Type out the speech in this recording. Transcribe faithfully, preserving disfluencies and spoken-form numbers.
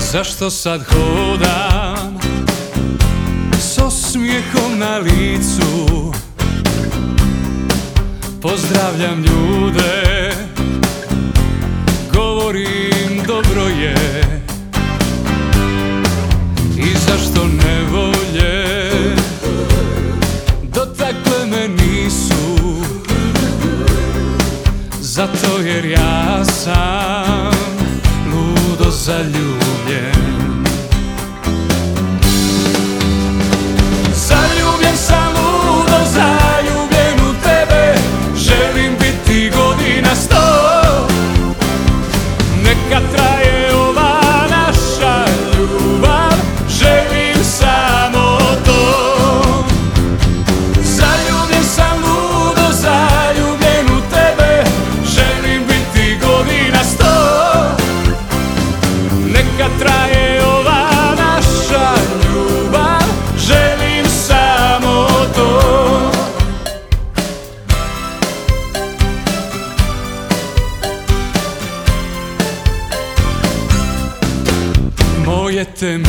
Zašto sad hodam s osmijehom na licu, pozdravljam ljude, govorim dobro je. I zašto nevolje dotakle me nisu, zato jer ja sam ludo zaljubljen. Zaljubljen sam, ludo zaljubljen u tebe, želim biti godina sto. Neka traje ova naša ljubav, želim samo to. Zaljubljen sam, ludo zaljubljen u tebe, želim biti godina sto. Neka traje ova naša ljubav, želim samo to. Moje te